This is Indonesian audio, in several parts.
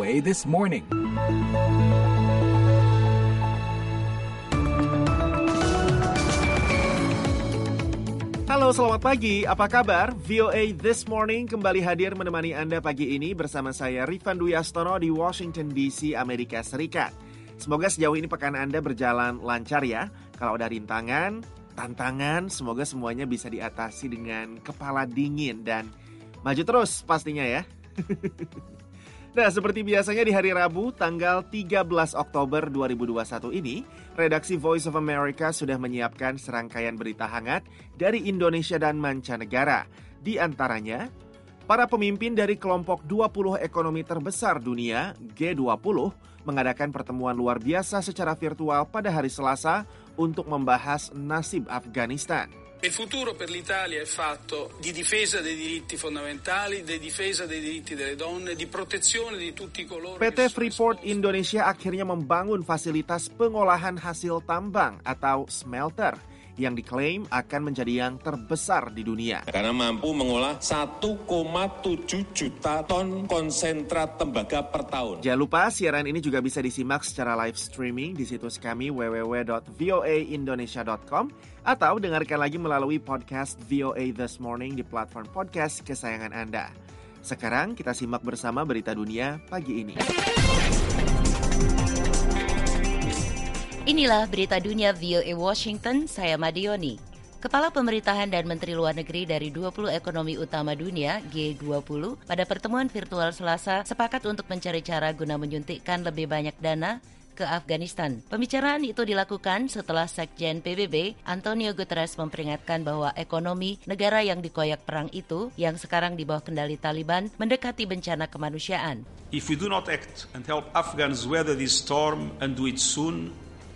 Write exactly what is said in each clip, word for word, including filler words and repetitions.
A This Morning. Halo, selamat pagi. Apa kabar? V O A This Morning kembali hadir menemani Anda pagi ini bersama saya Rifan Dwi Astono di Washington D C, Amerika Serikat. Semoga sejauh ini pekan Anda berjalan lancar ya. Kalau ada rintangan, tantangan, semoga semuanya bisa diatasi dengan kepala dingin dan maju terus pastinya ya. Nah, seperti biasanya di hari Rabu, tanggal tiga belas Oktober dua ribu dua puluh satu ini, redaksi Voice of America sudah menyiapkan serangkaian berita hangat dari Indonesia dan mancanegara. Di antaranya, para pemimpin dari kelompok dua puluh ekonomi terbesar dunia, G dua puluh, mengadakan pertemuan luar biasa secara virtual pada hari Selasa untuk membahas nasib Afghanistan. Il futuro per l'Italia è fatto di difesa dei diritti fondamentali, di difesa dei diritti delle donne, di protezione di tutti coloro. P T Freeport Indonesia akhirnya membangun fasilitas pengolahan hasil tambang atau smelter yang diklaim akan menjadi yang terbesar di dunia. Karena mampu mengolah satu koma tujuh juta ton konsentrat tembaga per tahun. Jangan lupa siaran ini juga bisa disimak secara live streaming di situs kami w w w dot voa indonesia dot com atau dengarkan lagi melalui podcast V O A This Morning di platform podcast kesayangan Anda. Sekarang kita simak bersama berita dunia pagi ini. Inilah berita dunia V O A Washington, saya Madioni. Kepala Pemerintahan dan Menteri Luar Negeri dari dua puluh ekonomi utama dunia, G dua puluh, pada pertemuan virtual Selasa sepakat untuk mencari cara guna menyuntikkan lebih banyak dana ke Afghanistan. Pembicaraan itu dilakukan setelah Sekjen P B B, Antonio Guterres, memperingatkan bahwa ekonomi negara yang dikoyak perang itu, yang sekarang di bawah kendali Taliban, mendekati bencana kemanusiaan. If we do not act and help Afghans weather this storm and do it soon,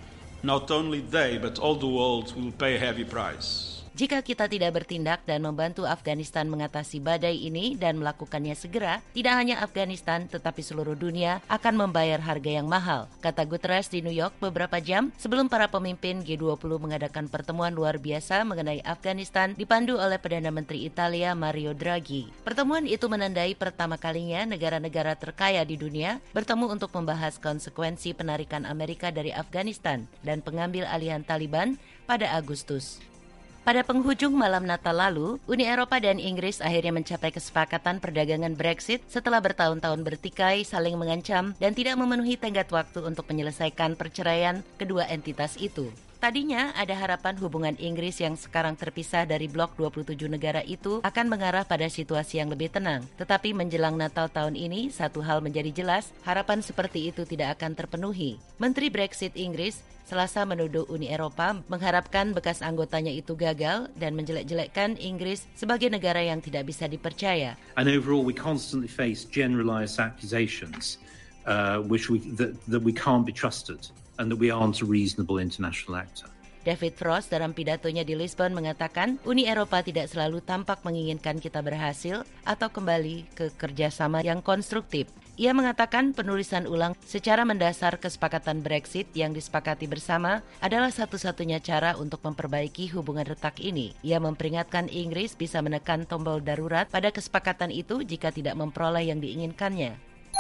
not only they, but all the world will pay a heavy price. Jika kita tidak bertindak dan membantu Afghanistan mengatasi badai ini dan melakukannya segera, tidak hanya Afghanistan tetapi seluruh dunia akan membayar harga yang mahal, kata Guterres di New York beberapa jam sebelum para pemimpin G dua puluh mengadakan pertemuan luar biasa mengenai Afghanistan dipandu oleh Perdana Menteri Italia Mario Draghi. Pertemuan itu menandai pertama kalinya negara-negara terkaya di dunia bertemu untuk membahas konsekuensi penarikan Amerika dari Afghanistan dan pengambil alihan Taliban pada Agustus. Pada penghujung malam Natal lalu, Uni Eropa dan Inggris akhirnya mencapai kesepakatan perdagangan Brexit setelah bertahun-tahun bertikai, saling mengancam, dan tidak memenuhi tenggat waktu untuk menyelesaikan perceraian kedua entitas itu. Tadinya ada harapan hubungan Inggris yang sekarang terpisah dari blok dua puluh tujuh negara itu akan mengarah pada situasi yang lebih tenang. Tetapi menjelang Natal tahun ini, satu hal menjadi jelas, harapan seperti itu tidak akan terpenuhi. Menteri Brexit Inggris Selasa menuduh Uni Eropa mengharapkan bekas anggotanya itu gagal dan menjelek-jelekkan Inggris sebagai negara yang tidak bisa dipercaya. And overall we constantly face generalized accusations uh, which we, that, that we can't be trusted and that we aren't a reasonable international actor. David Frost dalam pidatonya di Lisbon mengatakan Uni Eropa tidak selalu tampak menginginkan kita berhasil atau kembali ke kerjasama yang konstruktif. Ia mengatakan penulisan ulang secara mendasar kesepakatan Brexit yang disepakati bersama adalah satu-satunya cara untuk memperbaiki hubungan retak ini. Ia memperingatkan Inggris bisa menekan tombol darurat pada kesepakatan itu jika tidak memperoleh yang diinginkannya.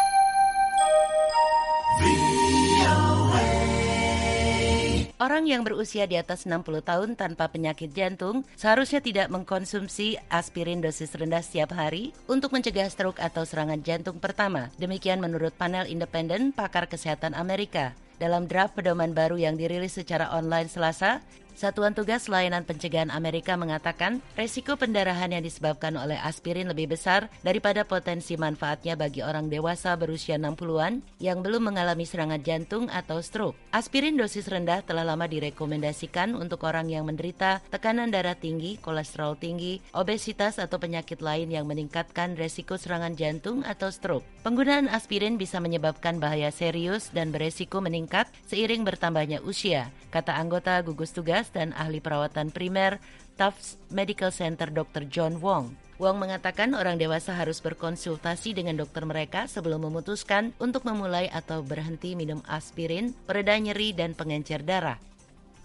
Orang yang berusia di atas enam puluh tahun tanpa penyakit jantung seharusnya tidak mengkonsumsi aspirin dosis rendah setiap hari untuk mencegah stroke atau serangan jantung pertama. Demikian menurut panel independen pakar kesehatan Amerika. Dalam draft pedoman baru yang dirilis secara online Selasa, Satuan Tugas Layanan Pencegahan Amerika mengatakan resiko pendarahan yang disebabkan oleh aspirin lebih besar daripada potensi manfaatnya bagi orang dewasa berusia enam puluhan yang belum mengalami serangan jantung atau stroke. Aspirin dosis rendah telah lama direkomendasikan untuk orang yang menderita tekanan darah tinggi, kolesterol tinggi, obesitas atau penyakit lain yang meningkatkan resiko serangan jantung atau stroke. Penggunaan aspirin bisa menyebabkan bahaya serius dan beresiko meningkat seiring bertambahnya usia, kata anggota gugus tugas dan ahli perawatan primer Tufts Medical Center dokter John Wong. Wong mengatakan orang dewasa harus berkonsultasi dengan dokter mereka sebelum memutuskan untuk memulai atau berhenti minum aspirin, pereda nyeri, dan pengencer darah.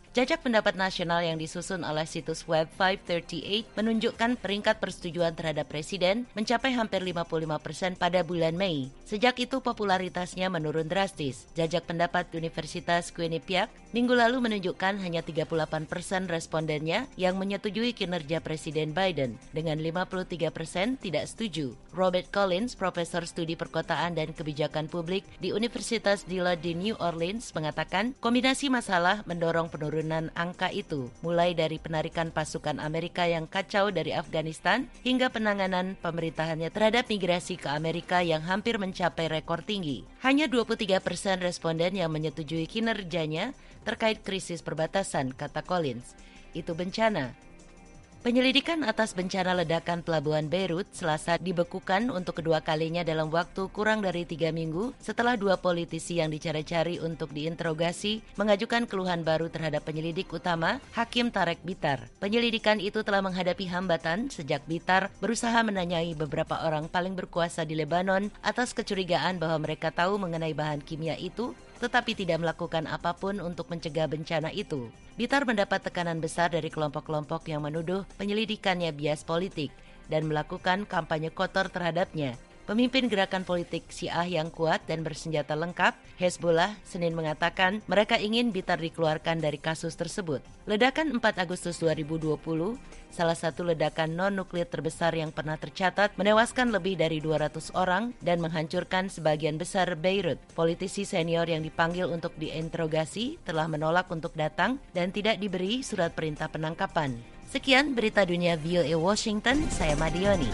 Jajak pendapat nasional yang disusun oleh situs web lima tiga delapan menunjukkan peringkat persetujuan terhadap presiden mencapai hampir lima puluh lima persen pada bulan Mei. Sejak itu popularitasnya menurun drastis. Jajak pendapat Universitas Quinnipiac minggu lalu menunjukkan hanya tiga puluh delapan persen respondennya yang menyetujui kinerja Presiden Biden, dengan lima puluh tiga persen tidak setuju. Robert Collins, Profesor Studi Perkotaan dan Kebijakan Publik di Universitas Dillard di New Orleans, mengatakan kombinasi masalah mendorong penurunan angka itu, mulai dari penarikan pasukan Amerika yang kacau dari Afghanistan hingga penanganan pemerintahannya terhadap migrasi ke Amerika yang hampir mencapai rekor tinggi. Hanya dua puluh tiga persen responden yang menyetujui kinerjanya terkait krisis perbatasan, kata Collins. Itu bencana. Penyelidikan atas bencana ledakan pelabuhan Beirut Selasa dibekukan untuk kedua kalinya dalam waktu kurang dari tiga minggu setelah dua politisi yang dicari-cari untuk diinterogasi mengajukan keluhan baru terhadap penyelidik utama, Hakim Tarek Bitar. Penyelidikan itu telah menghadapi hambatan sejak Bitar berusaha menanyai beberapa orang paling berkuasa di Lebanon atas kecurigaan bahwa mereka tahu mengenai bahan kimia itu, tetapi tidak melakukan apapun untuk mencegah bencana itu. Bitar mendapat tekanan besar dari kelompok-kelompok yang menuduh penyelidikannya bias politik dan melakukan kampanye kotor terhadapnya. Pemimpin gerakan politik Syiah yang kuat dan bersenjata lengkap, Hezbollah, Senin mengatakan mereka ingin Bitar dikeluarkan dari kasus tersebut. Ledakan empat Agustus dua ribu dua puluh, salah satu ledakan non-nuklir terbesar yang pernah tercatat, menewaskan lebih dari dua ratus orang dan menghancurkan sebagian besar Beirut. Politisi senior yang dipanggil untuk diinterogasi telah menolak untuk datang dan tidak diberi surat perintah penangkapan. Sekian berita dunia V O A Washington, saya Madioni.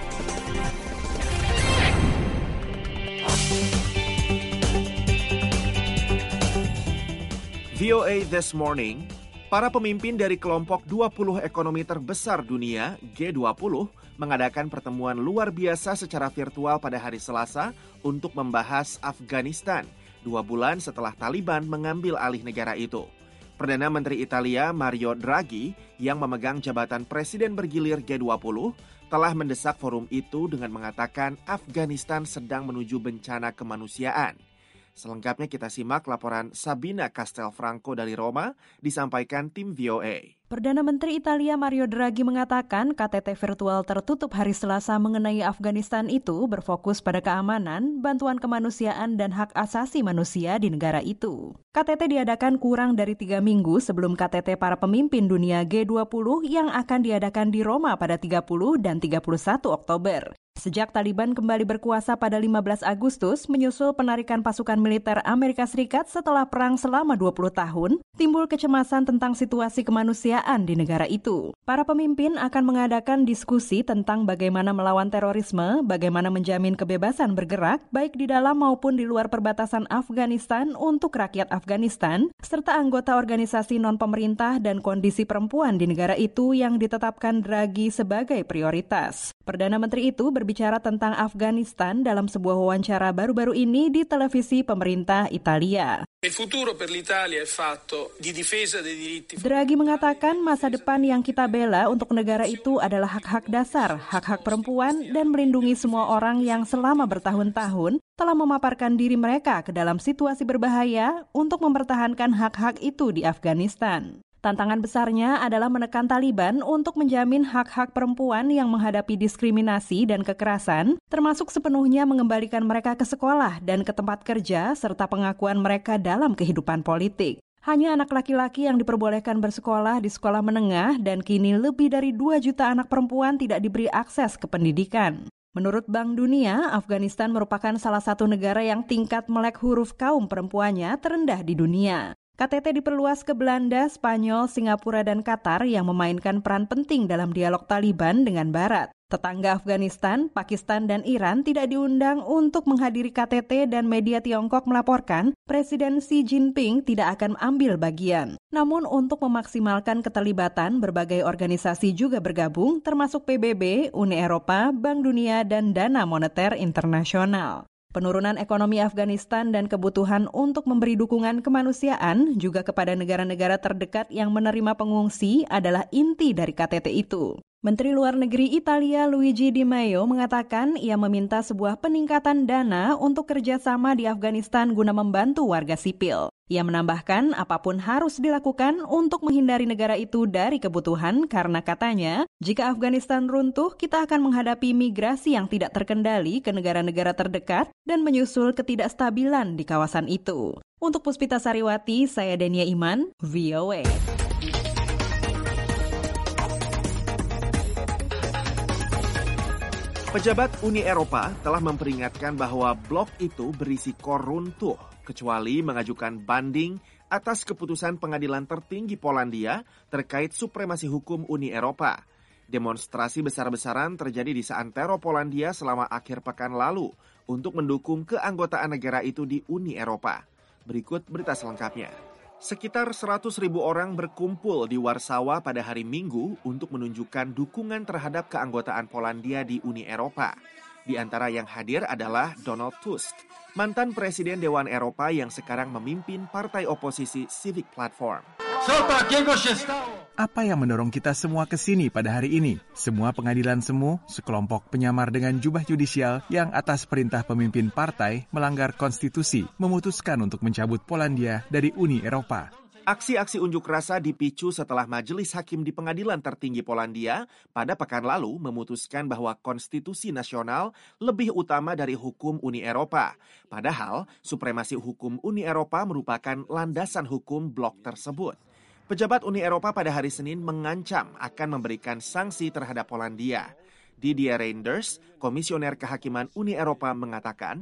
V O A This Morning, para pemimpin dari kelompok dua puluh ekonomi terbesar dunia, G dua puluh, mengadakan pertemuan luar biasa secara virtual pada hari Selasa untuk membahas Afghanistan, dua bulan setelah Taliban mengambil alih negara itu. Perdana Menteri Italia Mario Draghi yang memegang jabatan Presiden bergilir G dua puluh telah mendesak forum itu dengan mengatakan Afghanistan sedang menuju bencana kemanusiaan. Selengkapnya kita simak laporan Sabina Castelfranco dari Roma, disampaikan tim V O A. Perdana Menteri Italia Mario Draghi mengatakan K T T virtual tertutup hari Selasa mengenai Afghanistan itu berfokus pada keamanan, bantuan kemanusiaan, dan hak asasi manusia di negara itu. K T T diadakan kurang dari tiga minggu sebelum K T T para pemimpin dunia G dua puluh yang akan diadakan di Roma pada tiga puluh dan tiga puluh satu Oktober. Sejak Taliban kembali berkuasa pada lima belas Agustus menyusul penarikan pasukan militer Amerika Serikat setelah perang selama dua puluh tahun, timbul kecemasan tentang situasi kemanusiaan di negara itu. Para pemimpin akan mengadakan diskusi tentang bagaimana melawan terorisme, bagaimana menjamin kebebasan bergerak, baik di dalam maupun di luar perbatasan Afghanistan untuk rakyat Afghanistan, serta anggota organisasi non-pemerintah dan kondisi perempuan di negara itu yang ditetapkan Draghi sebagai prioritas. Perdana Menteri itu berbicara tentang Afghanistan dalam sebuah wawancara baru-baru ini di televisi pemerintah Italia. Il futuro per l'Italia è fatto di difesa dei diritti. Draghi mengatakan masa depan yang kita bela untuk negara itu adalah hak-hak dasar, hak-hak perempuan, dan melindungi semua orang yang selama bertahun-tahun telah memaparkan diri mereka ke dalam situasi berbahaya untuk mempertahankan hak-hak itu di Afghanistan. Tantangan besarnya adalah menekan Taliban untuk menjamin hak-hak perempuan yang menghadapi diskriminasi dan kekerasan, termasuk sepenuhnya mengembalikan mereka ke sekolah dan ke tempat kerja, serta pengakuan mereka dalam kehidupan politik. Hanya anak laki-laki yang diperbolehkan bersekolah di sekolah menengah dan kini lebih dari dua juta anak perempuan tidak diberi akses ke pendidikan. Menurut Bank Dunia, Afghanistan merupakan salah satu negara yang tingkat melek huruf kaum perempuannya terendah di dunia. K T T diperluas ke Belanda, Spanyol, Singapura, dan Qatar yang memainkan peran penting dalam dialog Taliban dengan Barat. Tetangga Afghanistan, Pakistan, dan Iran tidak diundang untuk menghadiri K T T dan media Tiongkok melaporkan Presiden Xi Jinping tidak akan ambil bagian. Namun untuk memaksimalkan keterlibatan, berbagai organisasi juga bergabung termasuk P B B, Uni Eropa, Bank Dunia, dan Dana Moneter Internasional. Penurunan ekonomi Afghanistan dan kebutuhan untuk memberi dukungan kemanusiaan juga kepada negara-negara terdekat yang menerima pengungsi adalah inti dari K T T itu. Menteri Luar Negeri Italia Luigi Di Maio mengatakan ia meminta sebuah peningkatan dana untuk kerjasama di Afghanistan guna membantu warga sipil. Ia menambahkan apapun harus dilakukan untuk menghindari negara itu dari kebutuhan karena katanya, jika Afghanistan runtuh, kita akan menghadapi migrasi yang tidak terkendali ke negara-negara terdekat dan menyusul ketidakstabilan di kawasan itu. Untuk Puspita Sariwati, saya Denia Iman, V O A. Pejabat Uni Eropa telah memperingatkan bahwa blok itu berisiko runtuh, kecuali mengajukan banding atas keputusan pengadilan tertinggi Polandia terkait supremasi hukum Uni Eropa. Demonstrasi besar-besaran terjadi di Santero, Polandia selama akhir pekan lalu untuk mendukung keanggotaan negara itu di Uni Eropa. Berikut berita selengkapnya. Sekitar seratus ribu orang berkumpul di Warsawa pada hari Minggu untuk menunjukkan dukungan terhadap keanggotaan Polandia di Uni Eropa. Di antara yang hadir adalah Donald Tusk, mantan Presiden Dewan Eropa yang sekarang memimpin partai oposisi Civic Platform. Apa yang mendorong kita semua ke sini pada hari ini? Semua pengadilan semu, sekelompok penyamar dengan jubah yudisial yang atas perintah pemimpin partai melanggar konstitusi, memutuskan untuk mencabut Polandia dari Uni Eropa. Aksi-aksi unjuk rasa dipicu setelah Majelis Hakim di Pengadilan Tertinggi Polandia pada pekan lalu memutuskan bahwa konstitusi nasional lebih utama dari hukum Uni Eropa. Padahal, supremasi hukum Uni Eropa merupakan landasan hukum blok tersebut. Pejabat Uni Eropa pada hari Senin mengancam akan memberikan sanksi terhadap Polandia. Didier Reynders, Komisioner Kehakiman Uni Eropa, mengatakan,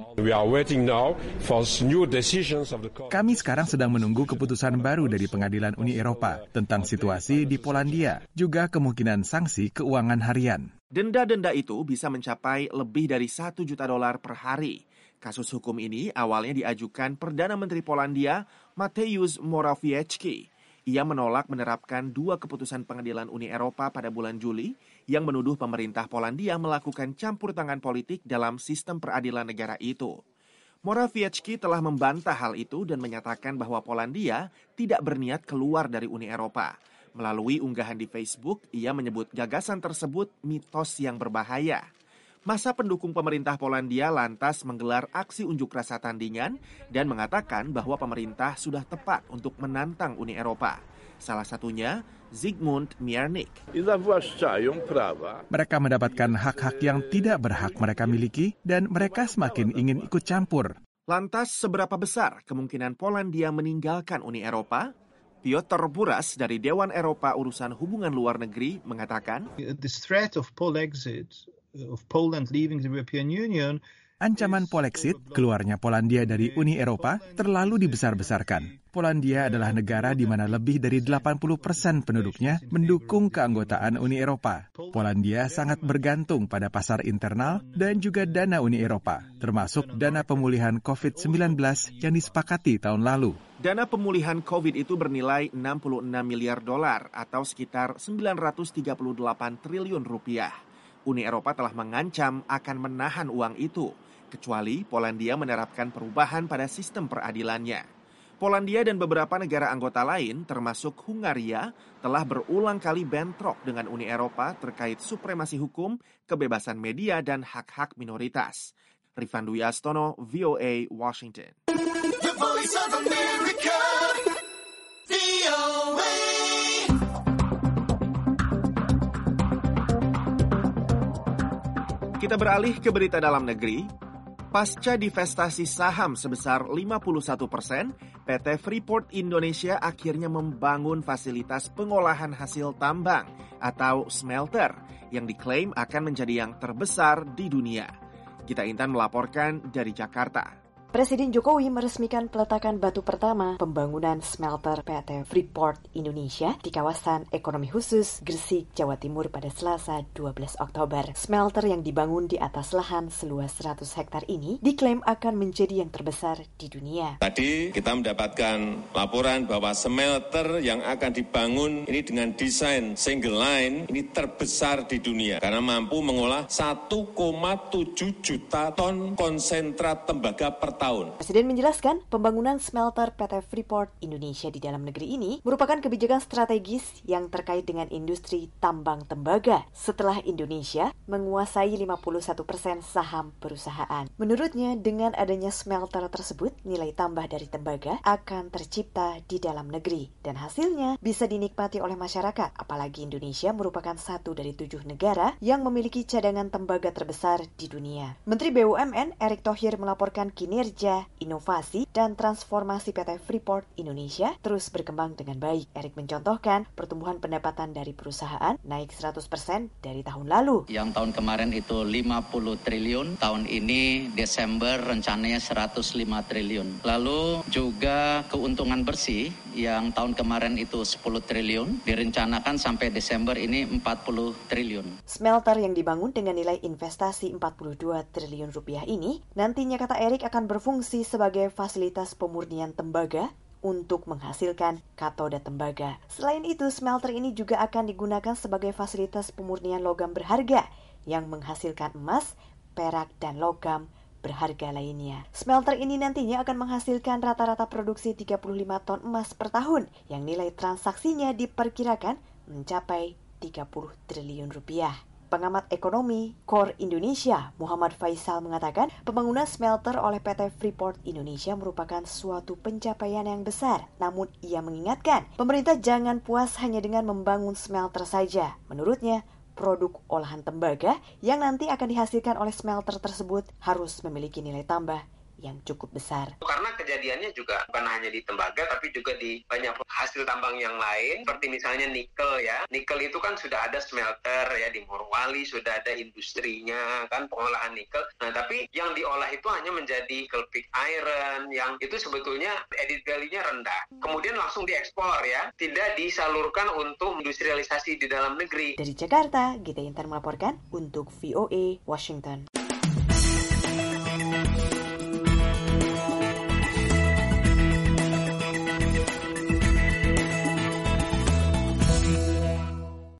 kami sekarang sedang menunggu keputusan baru dari Pengadilan Uni Eropa tentang situasi di Polandia, juga kemungkinan sanksi keuangan harian. Denda-denda itu bisa mencapai lebih dari satu juta dolar per hari. Kasus hukum ini awalnya diajukan Perdana Menteri Polandia, Mateusz Morawiecki. Ia menolak menerapkan dua keputusan Pengadilan Uni Eropa pada bulan Juli yang menuduh pemerintah Polandia melakukan campur tangan politik dalam sistem peradilan negara itu. Morawiecki telah membantah hal itu dan menyatakan bahwa Polandia tidak berniat keluar dari Uni Eropa. Melalui unggahan di Facebook, ia menyebut gagasan tersebut mitos yang berbahaya. Masa pendukung pemerintah Polandia lantas menggelar aksi unjuk rasa tandingan dan mengatakan bahwa pemerintah sudah tepat untuk menantang Uni Eropa. Salah satunya Zygmunt Miernik. Mereka mendapatkan hak-hak yang tidak berhak mereka miliki dan mereka semakin ingin ikut campur. Lantas seberapa besar kemungkinan Polandia meninggalkan Uni Eropa? Piotr Buras dari Dewan Eropa Urusan Hubungan Luar Negeri mengatakan, "This threat of Pole exit of Poland leaving the European Union." Ancaman Polexit, keluarnya Polandia dari Uni Eropa, terlalu dibesar-besarkan. Polandia adalah negara di mana lebih dari delapan puluh persen penduduknya mendukung keanggotaan Uni Eropa. Polandia sangat bergantung pada pasar internal dan juga dana Uni Eropa, termasuk dana pemulihan covid sembilan belas yang disepakati tahun lalu. Dana pemulihan COVID itu bernilai enam puluh enam miliar dolar atau sekitar sembilan ratus tiga puluh delapan triliun rupiah. Uni Eropa telah mengancam akan menahan uang itu, kecuali Polandia menerapkan perubahan pada sistem peradilannya. Polandia dan beberapa negara anggota lain, termasuk Hungaria, telah berulang kali bentrok dengan Uni Eropa terkait supremasi hukum, kebebasan media, dan hak-hak minoritas. Rifan Dwi Astono, V O A, Washington. The Voice of America, V O A. Kita beralih ke berita dalam negeri. Pasca divestasi saham sebesar lima puluh satu persen, P T Freeport Indonesia akhirnya membangun fasilitas pengolahan hasil tambang atau smelter yang diklaim akan menjadi yang terbesar di dunia. Gita Intan melaporkan dari Jakarta. Presiden Jokowi meresmikan peletakan batu pertama pembangunan smelter P T Freeport Indonesia di kawasan ekonomi khusus Gresik, Jawa Timur pada Selasa dua belas Oktober. Smelter yang dibangun di atas lahan seluas seratus hektar ini diklaim akan menjadi yang terbesar di dunia. Tadi kita mendapatkan laporan bahwa smelter yang akan dibangun ini dengan desain single line ini terbesar di dunia karena mampu mengolah satu koma tujuh juta ton konsentrat tembaga per tahun. tahun. Presiden menjelaskan pembangunan smelter P T Freeport Indonesia di dalam negeri ini merupakan kebijakan strategis yang terkait dengan industri tambang tembaga setelah Indonesia menguasai lima puluh satu persen saham perusahaan. Menurutnya, dengan adanya smelter tersebut, nilai tambah dari tembaga akan tercipta di dalam negeri dan hasilnya bisa dinikmati oleh masyarakat, apalagi Indonesia merupakan satu dari tujuh negara yang memiliki cadangan tembaga terbesar di dunia. Menteri B U M N Erick Thohir melaporkan kinerja, inovasi, dan transformasi P T Freeport Indonesia terus berkembang dengan baik. Erick mencontohkan pertumbuhan pendapatan dari perusahaan naik seratus persen dari tahun lalu. Yang tahun kemarin itu lima puluh triliun, tahun ini Desember rencananya seratus lima triliun. Lalu juga keuntungan bersih yang tahun kemarin itu sepuluh triliun, direncanakan sampai Desember ini empat puluh triliun. Smelter yang dibangun dengan nilai investasi empat puluh dua triliun rupiah ini nantinya, kata Erick, akan berfungsi sebagai fasilitas pemurnian tembaga untuk menghasilkan katoda tembaga. Selain itu, smelter ini juga akan digunakan sebagai fasilitas pemurnian logam berharga yang menghasilkan emas, perak, dan logam berharga lainnya. Smelter ini nantinya akan menghasilkan rata-rata produksi tiga puluh lima ton emas per tahun yang nilai transaksinya diperkirakan mencapai tiga puluh triliun rupiah. Pengamat ekonomi Core Indonesia, Muhammad Faisal, mengatakan pembangunan smelter oleh P T Freeport Indonesia merupakan suatu pencapaian yang besar. Namun ia mengingatkan, pemerintah jangan puas hanya dengan membangun smelter saja. Menurutnya, produk olahan tembaga yang nanti akan dihasilkan oleh smelter tersebut harus memiliki nilai tambah yang cukup besar. Karena kejadiannya juga bukan hanya di tembaga, tapi juga di banyak hasil tambang yang lain, seperti misalnya nikel ya. Nikel itu kan sudah ada smelter ya, di Morowali sudah ada industrinya kan, pengolahan nikel. Nah, tapi yang diolah itu hanya menjadi nickel pig iron, yang itu sebetulnya added value-nya rendah. Kemudian langsung diekspor ya, tidak disalurkan untuk industrialisasi di dalam negeri. Dari Jakarta, Gita Intan melaporkan untuk V O A Washington.